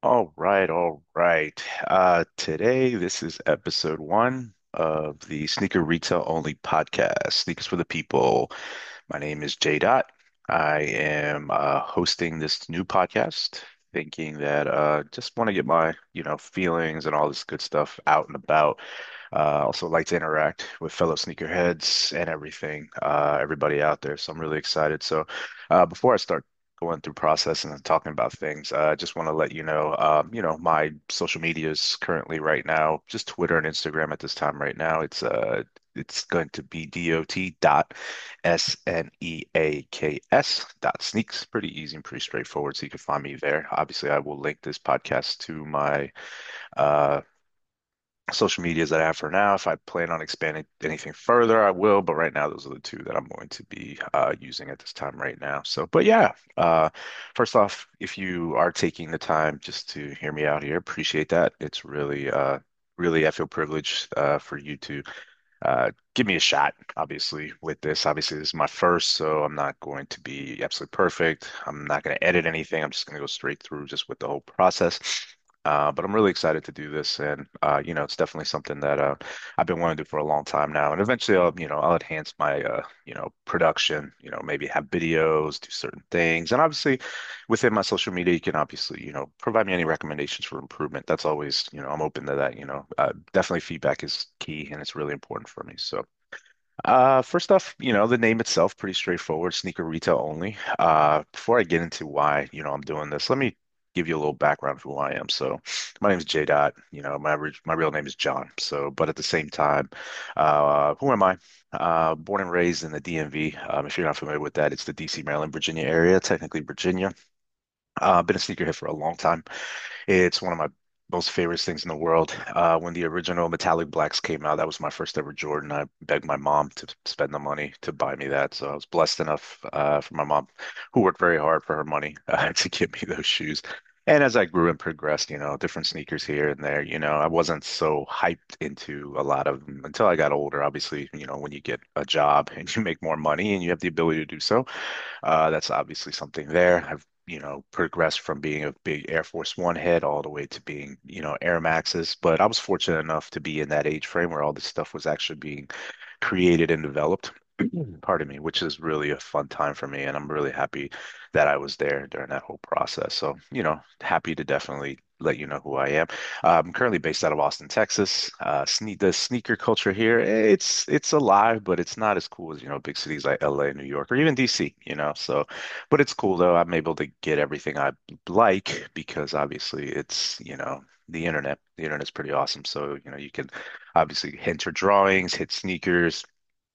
All right, all right. Today, this is episode one of the Sneaker Retail Only podcast, Sneakers for the People. My name is J Dot. I am hosting this new podcast, thinking that just want to get my, feelings and all this good stuff out and about. Also like to interact with fellow sneakerheads and everybody out there. So I'm really excited. So before I start going through processing and talking about things, I just want to let my social media is currently right now, just Twitter and Instagram at this time right now. It's going to be dot sneaks pretty easy and pretty straightforward. So you can find me there. Obviously, I will link this podcast to my uh, social medias that I have for now. If I plan on expanding anything further, I will. But right now, those are the two that I'm going to be using at this time right now. So, but yeah, first off, if you are taking the time just to hear me out here, appreciate that. It's really, I feel privileged for you to give me a shot, obviously, with this. Obviously, this is my first, so I'm not going to be absolutely perfect. I'm not going to edit anything. I'm just going to go straight through just with the whole process. But I'm really excited to do this, and it's definitely something that I've been wanting to do for a long time now. And eventually, I'll enhance my production. Maybe have videos, do certain things, and obviously, within my social media, you can obviously provide me any recommendations for improvement. That's always I'm open to that. Definitely feedback is key, and it's really important for me. So. First off, the name itself, pretty straightforward, sneaker retail only. Before I get into why, I'm doing this, let me give you a little background of who I am. So, my name is J Dot. My real name is John. So, but at the same time, who am I? Born and raised in the DMV. If you're not familiar with that, it's the DC, Maryland, Virginia area, technically Virginia. Been a sneakerhead for a long time. It's one of my most favorite things in the world. When the original Metallic Blacks came out, that was my first ever Jordan. I begged my mom to spend the money to buy me that. So I was blessed enough for my mom, who worked very hard for her money, to get me those shoes. And as I grew and progressed, different sneakers here and there, I wasn't so hyped into a lot of them until I got older. Obviously, when you get a job and you make more money and you have the ability to do so, that's obviously something there. I've progressed from being a big Air Force One head all the way to being, Air Maxes. But I was fortunate enough to be in that age frame where all this stuff was actually being created and developed. Pardon me, which is really a fun time for me, and I'm really happy that I was there during that whole process. So, happy to definitely let you know who I am. I'm currently based out of Austin, Texas. The sneaker culture here, it's alive, but it's not as cool as, big cities like LA, New York, or even DC, So, but it's cool though. I'm able to get everything I like because obviously it's, the internet. The internet's pretty awesome. So, you can obviously enter drawings, hit sneakers,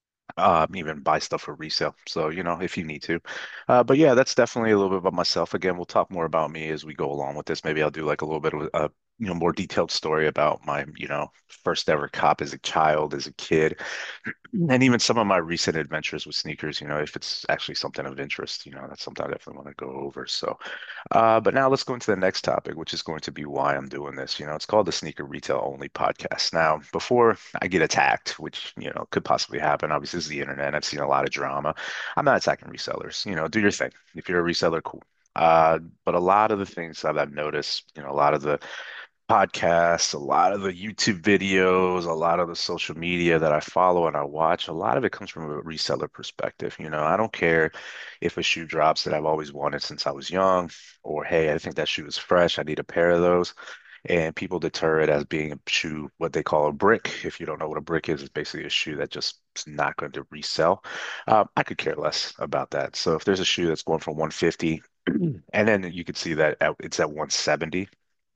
even buy stuff for resale. So, if you need to. But yeah, that's definitely a little bit about myself. Again, we'll talk more about me as we go along with this. Maybe I'll do like a little bit of a, more detailed story about my, first ever cop as a child, as a kid, and even some of my recent adventures with sneakers, if it's actually something of interest, that's something I definitely want to go over. So, but now let's go into the next topic, which is going to be why I'm doing this. It's called the Sneaker Retail Only Podcast. Now, before I get attacked, which, could possibly happen, obviously, this is the internet. I've seen a lot of drama. I'm not attacking resellers. Do your thing. If you're a reseller, cool. But a lot of the things that I've noticed, a lot of the podcasts, a lot of the YouTube videos, a lot of the social media that I follow and I watch, a lot of it comes from a reseller perspective. I don't care if a shoe drops that I've always wanted since I was young, or hey, I think that shoe is fresh. I need a pair of those. And people deter it as being a shoe, what they call a brick. If you don't know what a brick is, it's basically a shoe that just is not going to resell. I could care less about that. So if there's a shoe that's going for 150, and then you could see that it's at 170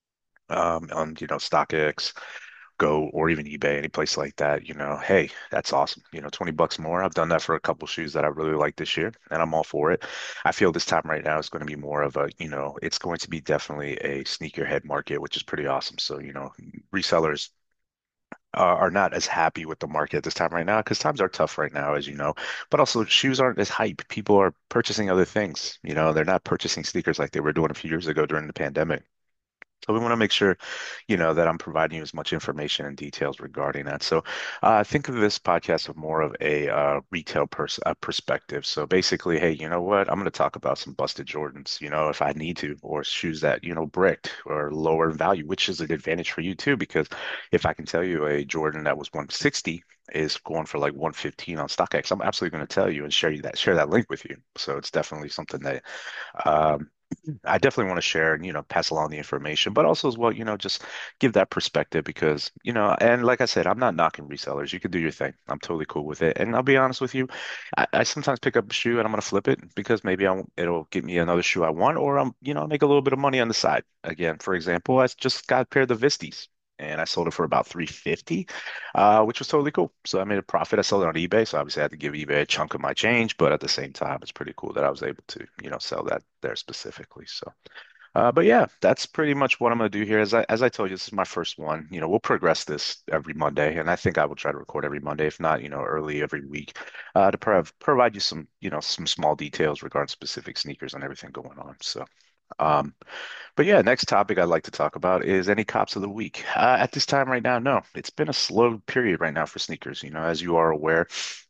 on StockX, Go, or even eBay, any place like that, hey, that's awesome. 20 bucks more. I've done that for a couple shoes that I really like this year, and I'm all for it. I feel this time right now is going to be more of a, it's going to be definitely a sneakerhead market, which is pretty awesome. So, resellers are not as happy with the market at this time right now because times are tough right now, as you know. But also, shoes aren't as hype. People are purchasing other things. They're not purchasing sneakers like they were doing a few years ago during the pandemic. So we want to make sure, that I'm providing you as much information and details regarding that. So think of this podcast of more of a retail perspective. So basically, hey, you know what? I'm going to talk about some busted Jordans, if I need to, or shoes that, bricked or lower in value, which is an advantage for you too, because if I can tell you a Jordan that was 160 is going for like 115 on StockX, I'm absolutely going to tell you and share that link with you. So it's definitely something that um, I definitely want to share and, pass along the information, but also as well, just give that perspective because, and like I said, I'm not knocking resellers. You can do your thing. I'm totally cool with it. And I'll be honest with you, I sometimes pick up a shoe and I'm going to flip it because maybe it'll get me another shoe I want, or make a little bit of money on the side. Again, for example, I just got a pair of the Vistis. And I sold it for about 350, which was totally cool. So I made a profit. I sold it on eBay, so obviously I had to give eBay a chunk of my change, but at the same time, it's pretty cool that I was able to, sell that there specifically. So, but yeah, that's pretty much what I'm going to do here. As I told you, this is my first one. We'll progress this every Monday, and I think I will try to record every Monday, if not, early every week, to provide you some, some small details regarding specific sneakers and everything going on. So. Um, but yeah, next topic I'd like to talk about is any cops of the week. At this time right now, no, it's been a slow period right now for sneakers. As you are aware,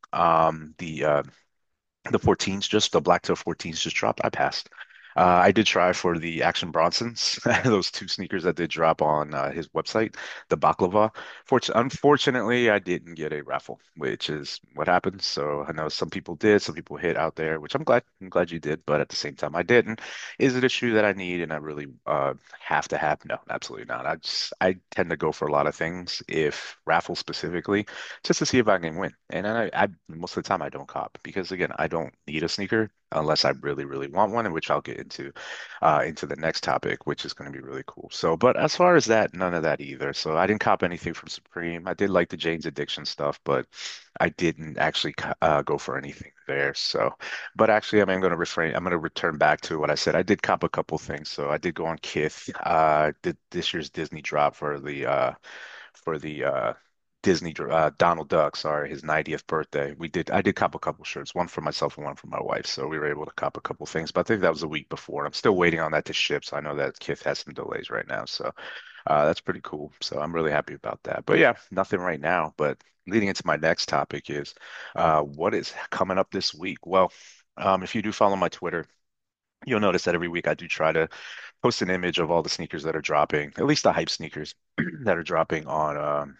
the 14s, just the Blacktail 14s just dropped. I passed. I did try for the Action Bronsons, those two sneakers that did drop on his website, the Baklava. Unfortunately, I didn't get a raffle, which is what happened. So I know some people did, some people hit out there, which I'm glad. I'm glad you did, but at the same time, I didn't. Is it a shoe that I need and I really have to have? No, absolutely not. I tend to go for a lot of things, if raffle specifically, just to see if I can win. And I most of the time I don't cop because again, I don't need a sneaker unless I really, really want one, in which I'll get into the next topic, which is going to be really cool. So, but as far as that, none of that either. So I didn't cop anything from Supreme. I did like the Jane's Addiction stuff, but I didn't actually go for anything there. So, but actually, I'm going to refrain. I'm going to return back to what I said. I did cop a couple things. So I did go on Kith. Did this year's Disney drop for the Disney Donald Duck, sorry, his 90th birthday. I did cop a couple shirts, one for myself and one for my wife. So we were able to cop a couple things, but I think that was a week before. I'm still waiting on that to ship. So I know that Kith has some delays right now. So that's pretty cool. So I'm really happy about that. But yeah, nothing right now. But leading into my next topic is what is coming up this week? Well, if you do follow my Twitter, you'll notice that every week I do try to post an image of all the sneakers that are dropping, at least the hype sneakers that are dropping on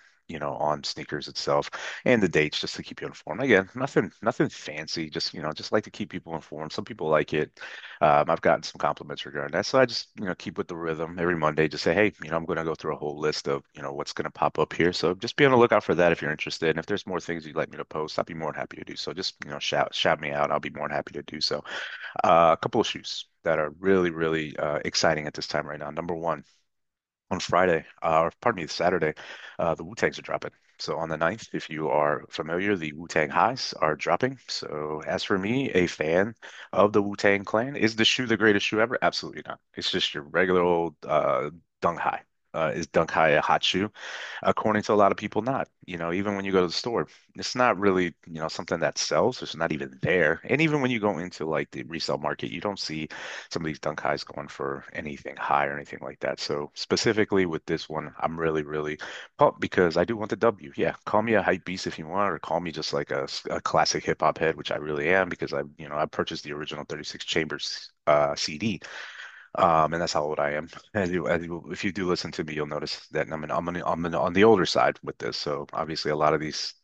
on sneakers itself and the dates just to keep you informed. Again, nothing fancy, just just like to keep people informed. Some people like it. I've gotten some compliments regarding that. So I just, keep with the rhythm every Monday, just say, hey, I'm going to go through a whole list of, what's going to pop up here. So just be on the lookout for that if you're interested. And if there's more things you'd like me to post, I'd be more than happy to do so. Just, shout me out. I'll be more than happy to do so. A couple of shoes that are really, really exciting at this time right now. Number one, on Friday, or pardon me, Saturday, the Wu-Tangs are dropping. So on the 9th, if you are familiar, the Wu-Tang Highs are dropping. So as for me, a fan of the Wu-Tang Clan, is the shoe the greatest shoe ever? Absolutely not. It's just your regular old Dunk High. Is Dunk High a hot shoe? According to a lot of people, not. Even when you go to the store, it's not really, something that sells. It's not even there. And even when you go into like the resale market, you don't see some of these dunk highs going for anything high or anything like that. So specifically with this one, I'm really, really pumped because I do want the W. Yeah, call me a hype beast if you want, or call me just like a classic hip hop head, which I really am because I purchased the original 36 Chambers CD. And that's how old I am. If you do listen to me, you'll notice that on the older side with this. So obviously, a lot of these,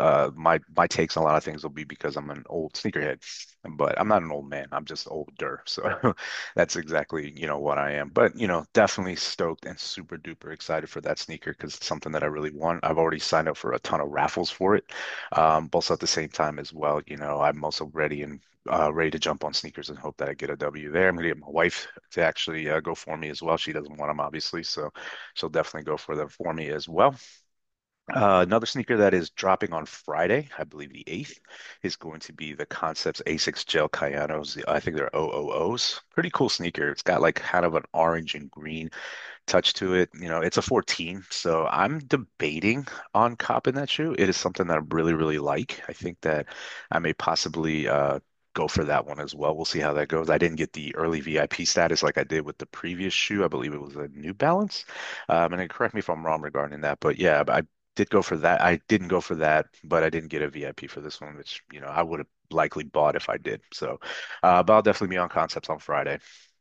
my takes on a lot of things will be because I'm an old sneakerhead, but I'm not an old man. I'm just older. So that's exactly, what I am. But definitely stoked and super duper excited for that sneaker because it's something that I really want. I've already signed up for a ton of raffles for it. Also at the same time as well, I'm also ready to jump on sneakers and hope that I get a W there. I'm gonna get my wife to actually go for me as well. She doesn't want them, obviously, so she'll definitely go for them for me as well. Another sneaker that is dropping on Friday, I believe the 8th, is going to be the Concepts Asics Gel Cayanos. I think they're OOOs. Pretty cool sneaker. It's got like kind of an orange and green touch to it. It's a 14, so I'm debating on copping that shoe. It is something that I really, really like. I think that I may possibly go for that one as well. We'll see how that goes. I didn't get the early VIP status like I did with the previous shoe. I believe it was a New Balance. And then correct me if I'm wrong regarding that, but yeah, I did go for that. I didn't go for that, but I didn't get a VIP for this one, which, I would have likely bought if I did. So, but I'll definitely be on Concepts on Friday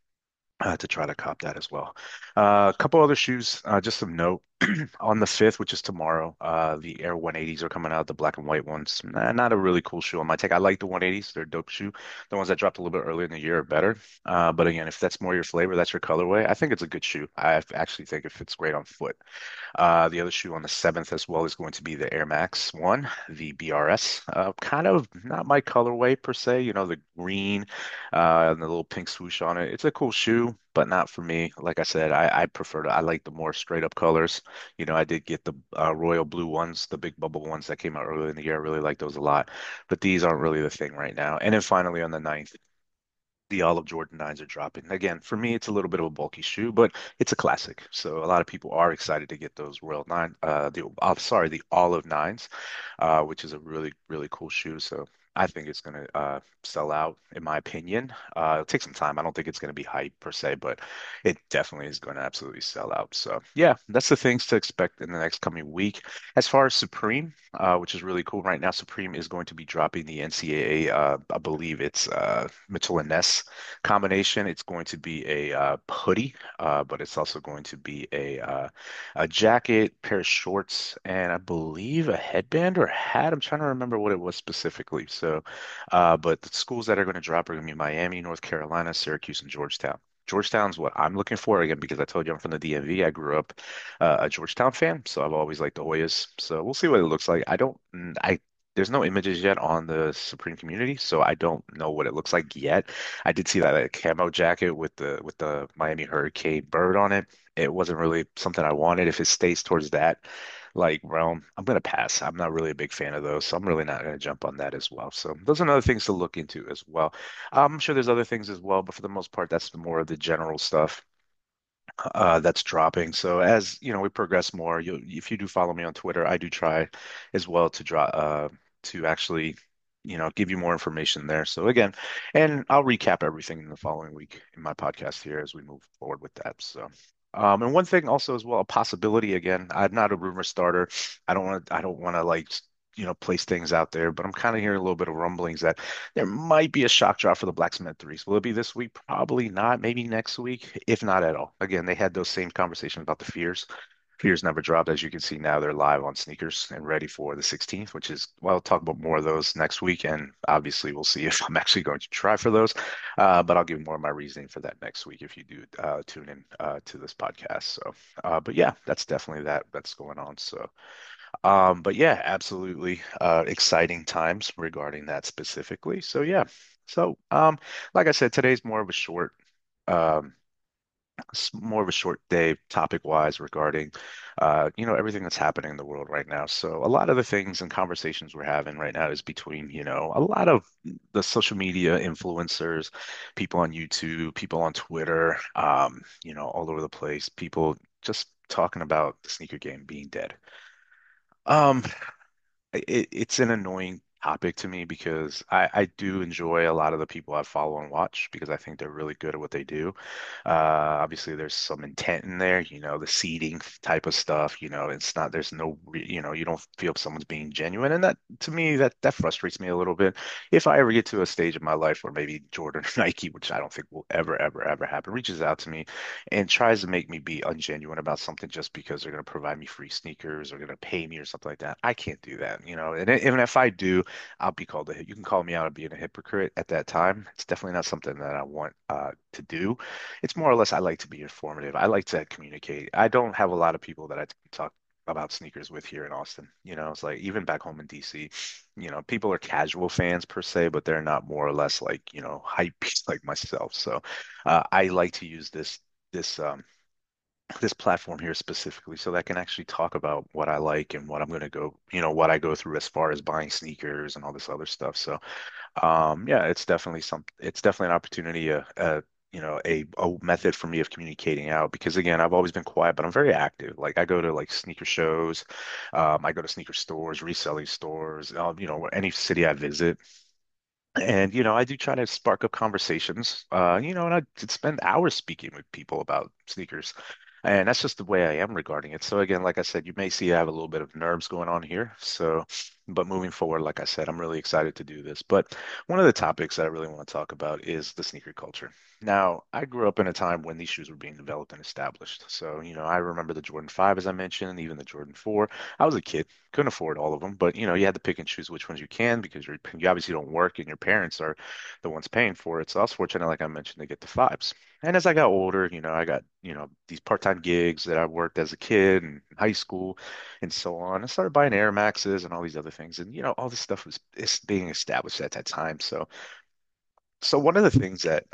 to try to cop that as well. A couple other shoes, just some note. On the 5th, which is tomorrow, the Air 180s are coming out, the black and white ones. Not a really cool shoe on my take. I like the 180s. They're a dope shoe. The ones that dropped a little bit earlier in the year are better. But again, if that's more your flavor, that's your colorway, I think it's a good shoe. I actually think it fits great on foot. The other shoe on the 7th as well is going to be the Air Max 1, the BRS. Kind of not my colorway per se, the green and the little pink swoosh on it. It's a cool shoe, but not for me. Like I said, I like the more straight up colors. I did get the royal blue ones, the big bubble ones that came out earlier in the year. I really like those a lot, but these aren't really the thing right now. And then finally on the 9th, the Olive Jordan 9s are dropping. Again, for me, it's a little bit of a bulky shoe, but it's a classic. So a lot of people are excited to get those Royal 9, sorry, the Olive 9s, which is a really, really cool shoe. So I think it's going to sell out, in my opinion. It'll take some time. I don't think it's going to be hype per se, but it definitely is going to absolutely sell out. So yeah, that's the things to expect in the next coming week. As far as Supreme, which is really cool right now, Supreme is going to be dropping the NCAA, I believe it's Mitchell and Ness combination. It's going to be a hoodie, but it's also going to be a jacket, pair of shorts, and I believe a headband or a hat. I'm trying to remember what it was specifically. So, but the schools that are going to drop are going to be Miami, North Carolina, Syracuse, and Georgetown. Georgetown's what I'm looking for again because I told you I'm from the DMV. I grew up a Georgetown fan, so I've always liked the Hoyas. So we'll see what it looks like. I don't, I there's no images yet on the Supreme community, so I don't know what it looks like yet. I did see that camo jacket with the Miami Hurricane bird on it. It wasn't really something I wanted. If it stays towards that like realm, I'm gonna pass. I'm not really a big fan of those, so I'm really not gonna jump on that as well. So those are other things to look into as well. I'm sure there's other things as well, but for the most part, that's more of the general stuff that's dropping. So as we progress more, if you do follow me on Twitter, I do try as well to to actually give you more information there. So again, and I'll recap everything in the following week in my podcast here as we move forward with that. So. And one thing also as well, a possibility again, I'm not a rumor starter. I don't want to like place things out there, but I'm kind of hearing a little bit of rumblings that there might be a shock drop for the Black Cement threes. Will it be this week? Probably not. Maybe next week, if not at all. Again, they had those same conversations about the fears. Fears never dropped. As you can see now, they're live on sneakers and ready for the 16th, which is, well, I'll talk about more of those next week. And obviously, we'll see if I'm actually going to try for those. But I'll give more of my reasoning for that next week if you do tune in to this podcast. So, but yeah, that's definitely that's going on. So, but yeah, absolutely exciting times regarding that specifically. So yeah. So like I said, today's more of a short um more of a short day topic wise regarding everything that's happening in the world right now. So a lot of the things and conversations we're having right now is between, a lot of the social media influencers, people on YouTube, people on Twitter, all over the place, people just talking about the sneaker game being dead. Um, it's an annoying topic to me because I do enjoy a lot of the people I follow and watch because I think they're really good at what they do. Obviously, there's some intent in there, the seeding type of stuff. It's not, there's no, you don't feel someone's being genuine. And that, to me, that frustrates me a little bit. If I ever get to a stage in my life where maybe Jordan or Nike, which I don't think will ever, ever, ever happen, reaches out to me and tries to make me be ungenuine about something just because they're going to provide me free sneakers or going to pay me or something like that. I can't do that. And even if I do, I'll be called you can call me out on being a hypocrite at that time. It's definitely not something that I want to do. It's more or less I like to be informative. I like to communicate. I don't have a lot of people that I talk about sneakers with here in Austin. It's like even back home in DC, people are casual fans per se, but they're not more or less like, hype beasts like myself. So I like to use this this platform here specifically so that I can actually talk about what I like and what I'm going to go, what I go through as far as buying sneakers and all this other stuff. So, yeah, it's definitely an opportunity, a method for me of communicating out because again, I've always been quiet, but I'm very active. Like I go to like sneaker shows, I go to sneaker stores, reselling stores, any city I visit. And, I do try to spark up conversations, and I could spend hours speaking with people about sneakers. And that's just the way I am regarding it. So again, like I said, you may see I have a little bit of nerves going on here. So, but moving forward, like I said, I'm really excited to do this. But one of the topics that I really want to talk about is the sneaker culture. Now, I grew up in a time when these shoes were being developed and established. So, I remember the Jordan 5, as I mentioned, and even the Jordan 4. I was a kid, couldn't afford all of them, but you had to pick and choose which ones you can because you obviously don't work and your parents are the ones paying for it. So I was fortunate, like I mentioned, to get the fives. And as I got older, I got, these part-time gigs that I worked as a kid in high school and so on. I started buying Air Maxes and all these other things. And, all this stuff was is being established at that time. So one of the things that,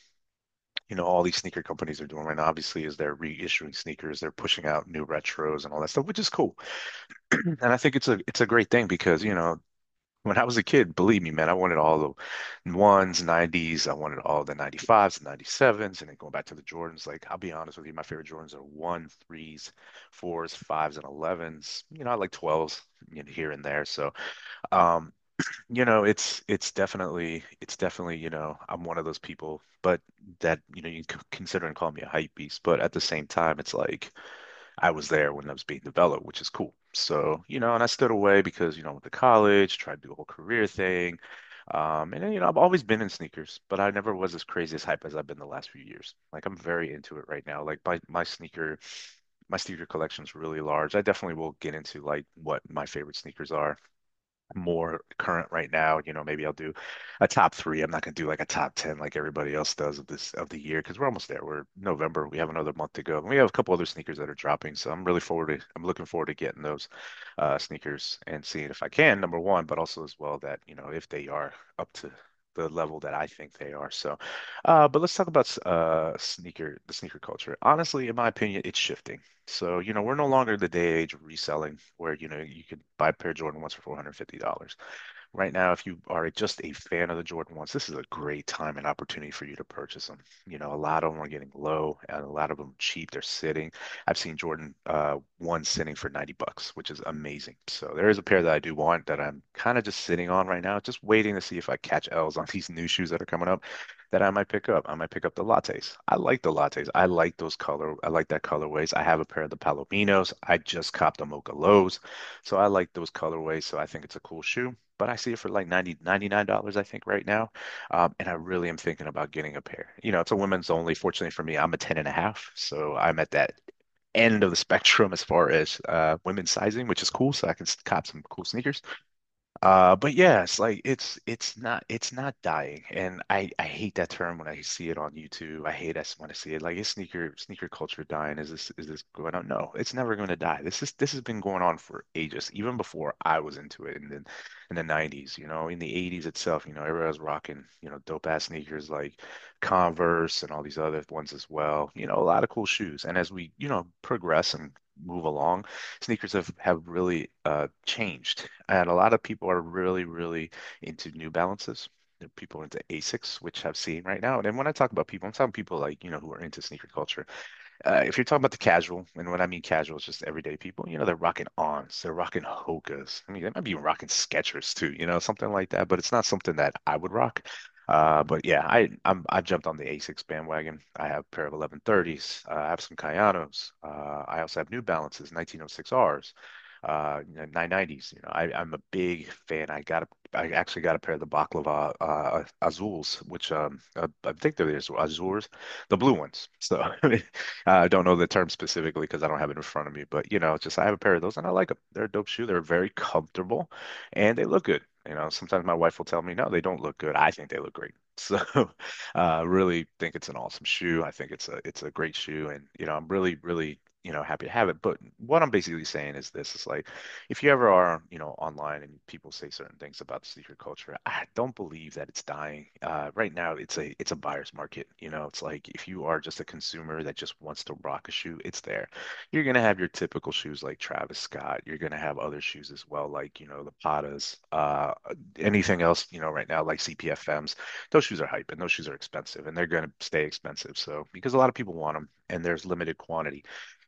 all these sneaker companies are doing right now, obviously, is they're reissuing sneakers. They're pushing out new retros and all that stuff, which is cool. And I think it's a great thing because, when I was a kid, believe me, man, I wanted all the ones, 90s. I wanted all the 95s, 97s, and then going back to the Jordans. Like, I'll be honest with you, my favorite Jordans are one, threes, fours, fives, and 11s. I like 12s, here and there. So, um, it's definitely, I'm one of those people, but that, you can consider and call me a hype beast. But at the same time, it's like I was there when it was being developed, which is cool. So, and I stood away because, I went to college, tried to do a whole career thing. And then, I've always been in sneakers, but I never was as crazy as hype as I've been the last few years. Like I'm very into it right now. Like my sneaker collection is really large. I definitely will get into like what my favorite sneakers are more current right now. Maybe I'll do a top three. I'm not gonna do like a top 10 like everybody else does of the year because we're almost there. We're November. We have another month to go. And we have a couple other sneakers that are dropping. So I'm looking forward to getting those sneakers and seeing if I can, number one, but also as well that, if they are up to the level that I think they are. So, but let's talk about the sneaker culture. Honestly, in my opinion, it's shifting. So, we're no longer the day age of reselling where, you could buy a pair of Jordan ones for $450. Right now, if you are just a fan of the Jordan ones, this is a great time and opportunity for you to purchase them. A lot of them are getting low and a lot of them cheap. They're sitting. I've seen Jordan one sitting for $90, which is amazing. So there is a pair that I do want that I'm kind of just sitting on right now, just waiting to see if I catch L's on these new shoes that are coming up that I might pick up. I might pick up the lattes. I like the lattes. I like that colorways. I have a pair of the Palominos. I just copped the Mocha Lows. So I like those colorways. So I think it's a cool shoe. But I see it for like $99, I think, right now. And I really am thinking about getting a pair. It's a women's only. Fortunately for me, I'm a 10 and a half. So I'm at that end of the spectrum as far as women's sizing, which is cool. So I can cop some cool sneakers. But yeah, it's like it's not dying, and I hate that term when I see it on YouTube. I hate us when I see it. Like, is sneaker culture dying? Is this going on? No, it's never going to die. This has been going on for ages, even before I was into it in the 90s. In the 80s itself, everybody was rocking dope ass sneakers like Converse and all these other ones as well. A lot of cool shoes, and as we progress and move along, sneakers have really changed, and a lot of people are really, really into New Balances. People are into Asics, which I've seen right now. And then when I talk about people, I'm talking people like, who are into sneaker culture. If you're talking about the casual, and when I mean casual, it's just everyday people, they're rocking Ons, they're rocking Hokas. I mean, they might be rocking Skechers too, something like that, but it's not something that I would rock. But yeah, I've jumped on the Asics bandwagon. I have a pair of 1130s. I have some Kayanos. I also have New Balances, 1906 Rs. 990s. I'm a big fan. I actually got a pair of the Baklava Azuls, which I think they're the Azures, the blue ones. So I don't know the term specifically because I don't have it in front of me, but it's just I have a pair of those and I like them. They're a dope shoe. They're very comfortable and they look good. Sometimes my wife will tell me, no, they don't look good. I think they look great. So, really think it's an awesome shoe. I think it's a great shoe, and I'm really, really happy to have it. But what I'm basically saying is this: is like, if you ever are online and people say certain things about the sneaker culture, I don't believe that it's dying. Right now, it's a buyer's market. It's like if you are just a consumer that just wants to rock a shoe, it's there. You're gonna have your typical shoes like Travis Scott. You're gonna have other shoes as well, like the Patas. Anything else right now like CPFMs. Those shoes are hype and those shoes are expensive and they're gonna stay expensive. So because a lot of people want them and there's limited quantity.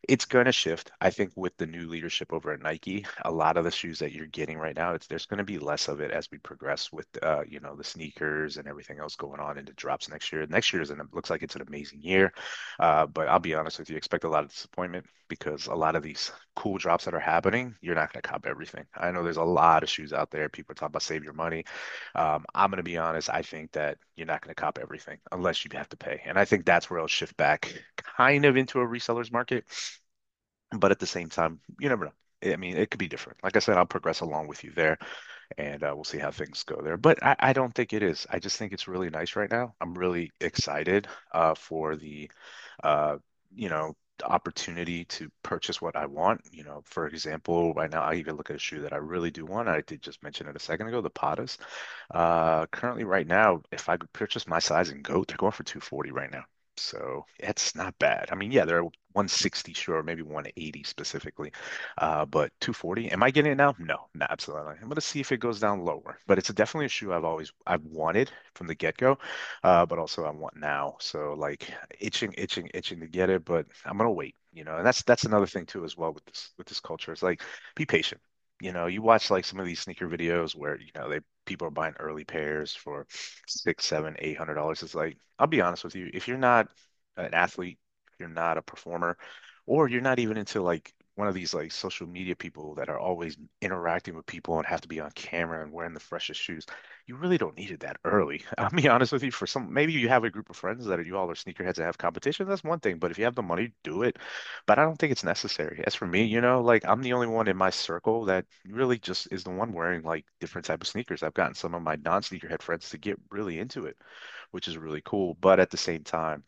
It's going to shift. I think with the new leadership over at Nike, a lot of the shoes that you're getting right now, there's going to be less of it as we progress with, the sneakers and everything else going on into drops next year. Next year looks like it's an amazing year, but I'll be honest with you, expect a lot of disappointment because a lot of these cool drops that are happening, you're not going to cop everything. I know there's a lot of shoes out there. People talk about save your money. I'm going to be honest. I think that you're not going to cop everything unless you have to pay, and I think that's where it'll shift back kind of into a reseller's market. But at the same time, you never know. I mean, it could be different. Like I said, I'll progress along with you there, and we'll see how things go there. But I don't think it is. I just think it's really nice right now. I'm really excited for uh, the opportunity to purchase what I want. For example, right now I even look at a shoe that I really do want. I did just mention it a second ago, the Patas. Currently, right now, if I could purchase my size in GOAT, they're going for 240 right now. So it's not bad. I mean, yeah, they're 160 sure, maybe 180 specifically. But 240, am I getting it now? No, no, absolutely. I'm gonna see if it goes down lower. But it's definitely a shoe I've wanted from the get-go, but also I want now. So like itching, itching, itching to get it, but I'm gonna wait, and that's another thing too as well with this culture. It's like be patient. You watch like some of these sneaker videos where, they people are buying early pairs for six, seven, $800. It's like, I'll be honest with you, if you're not an athlete, if you're not a performer, or you're not even into like one of these like social media people that are always interacting with people and have to be on camera and wearing the freshest shoes, you really don't need it that early. I'll be honest with you, for some, maybe you have a group of friends that you all are sneakerheads that have competition, that's one thing. But if you have the money, do it. But I don't think it's necessary. As for me, like I'm the only one in my circle that really just is the one wearing like different type of sneakers. I've gotten some of my non-sneakerhead friends to get really into it, which is really cool. But at the same time,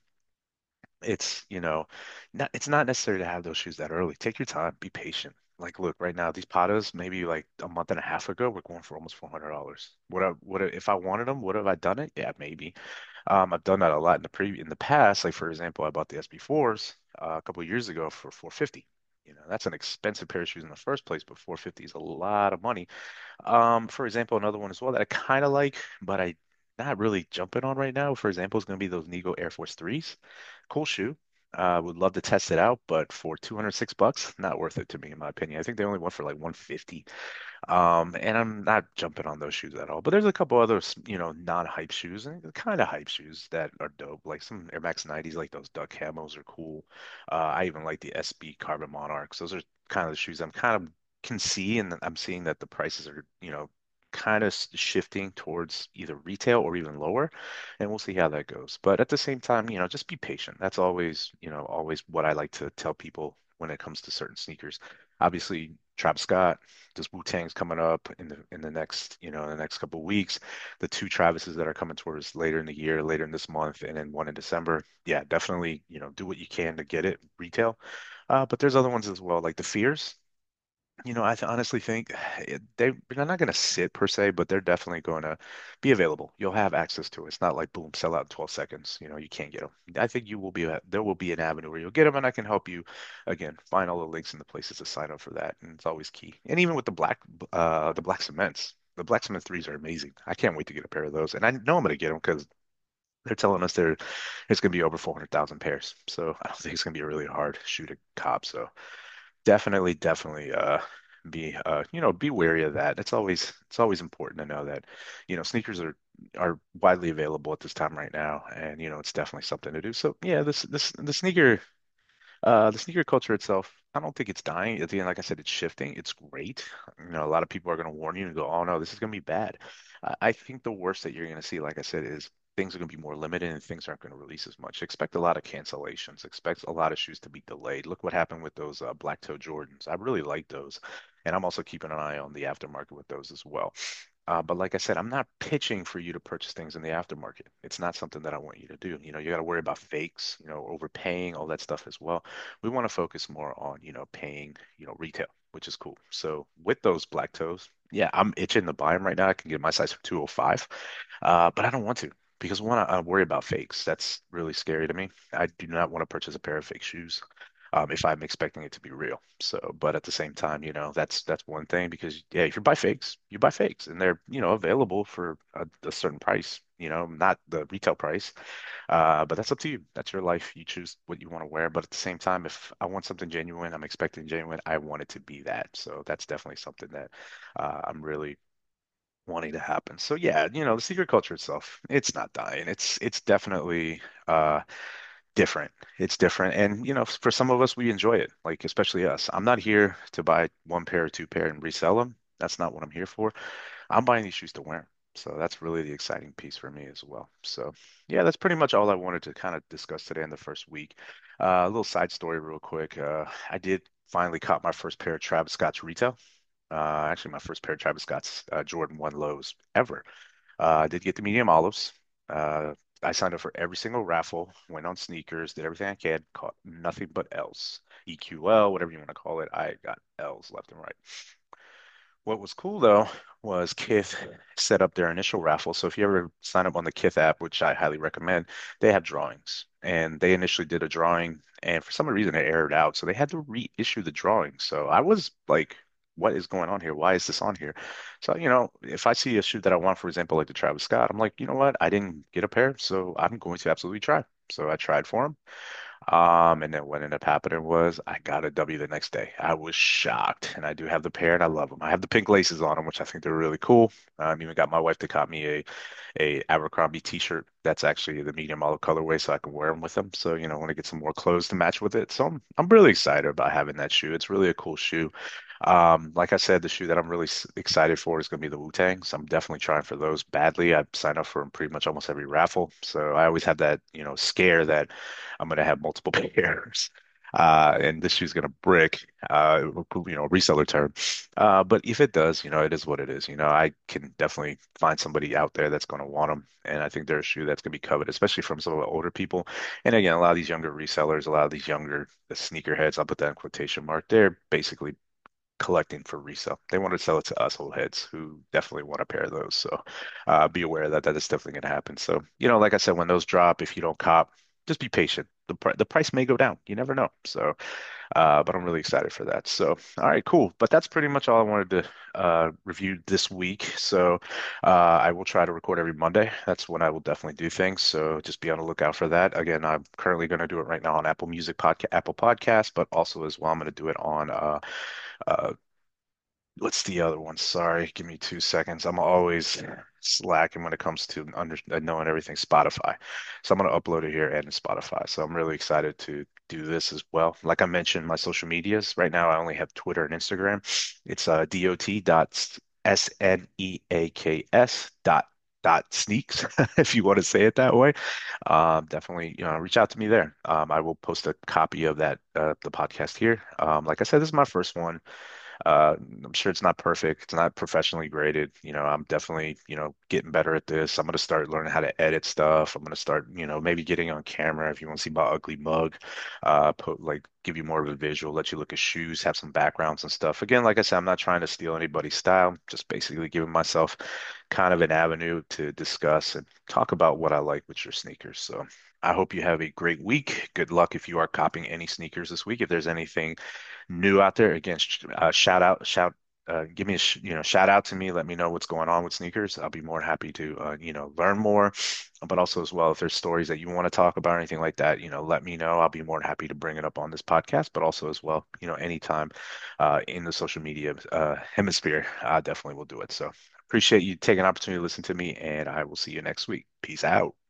it's not necessary to have those shoes that early. Take your time, be patient. Like, look, right now, these Patas, maybe like a month and a half ago, were going for almost $400. If I wanted them, would have I done it? Yeah, maybe. I've done that a lot in the past. Like for example, I bought the SB4s a couple of years ago for 450. That's an expensive pair of shoes in the first place, but 450 is a lot of money. For example, another one as well that I kind of like, but I not really jumping on right now. For example, is going to be those Nigo Air Force 3s. Cool shoe. Would love to test it out, but for $206, not worth it to me, in my opinion. I think they only went for like 150. And I'm not jumping on those shoes at all. But there's a couple others, non-hype shoes and kind of hype shoes that are dope. Like some Air Max 90s, like those duck camos are cool. I even like the SB Carbon Monarchs. Those are kind of the shoes I'm kind of can see, and I'm seeing that the prices are, kind of shifting towards either retail or even lower, and we'll see how that goes. But at the same time, just be patient. That's always, always what I like to tell people when it comes to certain sneakers. Obviously, Travis Scott, this Wu-Tang's coming up in the next, in the next couple of weeks. The two Travises that are coming towards later in the year, later in this month, and then one in December. Yeah, definitely, do what you can to get it retail. But there's other ones as well, like the Fears. Honestly think they're not going to sit per se, but they're definitely going to be available. You'll have access to it. It's not like boom, sell out in 12 seconds. You can't get them. I think there will be an avenue where you'll get them, and I can help you again find all the links and the places to sign up for that. And it's always key. And even with the black cements, the black cement threes are amazing. I can't wait to get a pair of those, and I know I'm going to get them because they're telling us there's going to be over 400,000 pairs. So I don't think it's going to be a really hard shoe to cop. So definitely, definitely be wary of that. It's always important to know that, sneakers are widely available at this time right now, and it's definitely something to do. So yeah, this the sneaker culture itself, I don't think it's dying. At the end, like I said, it's shifting. It's great. A lot of people are going to warn you and go, "Oh no, this is going to be bad." I think the worst that you're going to see, like I said, is things are going to be more limited and things aren't going to release as much. Expect a lot of cancellations. Expect a lot of shoes to be delayed. Look what happened with those Black Toe Jordans. I really like those, and I'm also keeping an eye on the aftermarket with those as well. But like I said, I'm not pitching for you to purchase things in the aftermarket. It's not something that I want you to do. You got to worry about fakes, overpaying, all that stuff as well. We want to focus more on, paying, retail, which is cool. So with those black toes, yeah, I'm itching to buy them right now. I can get my size for 205, but I don't want to because one, I worry about fakes. That's really scary to me. I do not want to purchase a pair of fake shoes. if I'm expecting it to be real. So, but at the same time, that's one thing because yeah, if you buy fakes, you buy fakes, and they're available for a certain price. Not the retail price. But that's up to you. That's your life. You choose what you want to wear. But at the same time, if I want something genuine, I'm expecting genuine. I want it to be that. So that's definitely something that I'm really wanting to happen. So yeah, the secret culture itself, it's not dying. It's definitely different. It's different. And for some of us we enjoy it, like especially us. I'm not here to buy one pair or two pair and resell them. That's not what I'm here for. I'm buying these shoes to wear 'em. So that's really the exciting piece for me as well. So yeah, that's pretty much all I wanted to kind of discuss today in the first week. A little side story real quick. I did finally cop my first pair of Travis Scott's retail. Actually, my first pair of Travis Scott's Jordan 1 lows ever. I did get the medium olives. Uh, I signed up for every single raffle, went on sneakers, did everything I can, caught nothing but L's. EQL, whatever you want to call it. I got L's left and right. What was cool though was Kith set up their initial raffle. So if you ever sign up on the Kith app, which I highly recommend, they have drawings. And they initially did a drawing, and for some reason it aired out. So they had to reissue the drawing. So I was like, what is going on here? Why is this on here? So, if I see a shoe that I want, for example, like the Travis Scott, I'm like, you know what? I didn't get a pair, so I'm going to absolutely try. So I tried for them. And then what ended up happening was I got a W the next day. I was shocked, and I do have the pair, and I love them. I have the pink laces on them, which I think they're really cool. Even got my wife to cop me a Abercrombie t-shirt that's actually the medium olive colorway, so I can wear them with them. So I want to get some more clothes to match with it. So I'm really excited about having that shoe. It's really a cool shoe. Like I said, the shoe that I'm really excited for is going to be the Wu-Tang. So I'm definitely trying for those badly. I've signed up for pretty much almost every raffle. So I always have that, scare that I'm going to have multiple pairs. And this shoe's going to brick, reseller term. But if it does, it is what it is. I can definitely find somebody out there that's going to want them. And I think they're a shoe that's going to be coveted, especially from some of the older people. And again, a lot of these younger resellers, a lot of these younger sneakerheads, I'll put that in quotation mark, they're basically collecting for resale. They want to sell it to us old heads who definitely want a pair of those. So be aware that that is definitely going to happen. So, like I said, when those drop, if you don't cop, just be patient. The price may go down. You never know. So, but I'm really excited for that. So, all right, cool. But that's pretty much all I wanted to review this week. So, I will try to record every Monday. That's when I will definitely do things. So, just be on the lookout for that. Again, I'm currently going to do it right now on Apple Music podcast, Apple Podcast, but also as well, I'm going to do it on uh, what's the other one? Sorry, give me 2 seconds. I'm always slacking when it comes to knowing everything Spotify. So I'm going to upload it here and in Spotify. So I'm really excited to do this as well. Like I mentioned, my social medias right now, I only have Twitter and Instagram. It's dot sneaks dot sneaks if you want to say it that way. Definitely reach out to me there. I will post a copy of that the podcast here. Like I said, this is my first one. I'm sure it's not perfect. It's not professionally graded. I'm definitely, getting better at this. I'm going to start learning how to edit stuff. I'm going to start, maybe getting on camera if you want to see my ugly mug, give you more of a visual, let you look at shoes, have some backgrounds and stuff. Again, like I said, I'm not trying to steal anybody's style, just basically giving myself kind of an avenue to discuss and talk about what I like with your sneakers. So I hope you have a great week. Good luck if you are copying any sneakers this week. If there's anything new out there, again, give me shout out to me. Let me know what's going on with sneakers. I'll be more happy to, learn more. But also as well, if there's stories that you want to talk about or anything like that, let me know. I'll be more than happy to bring it up on this podcast. But also as well, anytime in the social media hemisphere, I definitely will do it. So appreciate you taking an opportunity to listen to me, and I will see you next week. Peace out.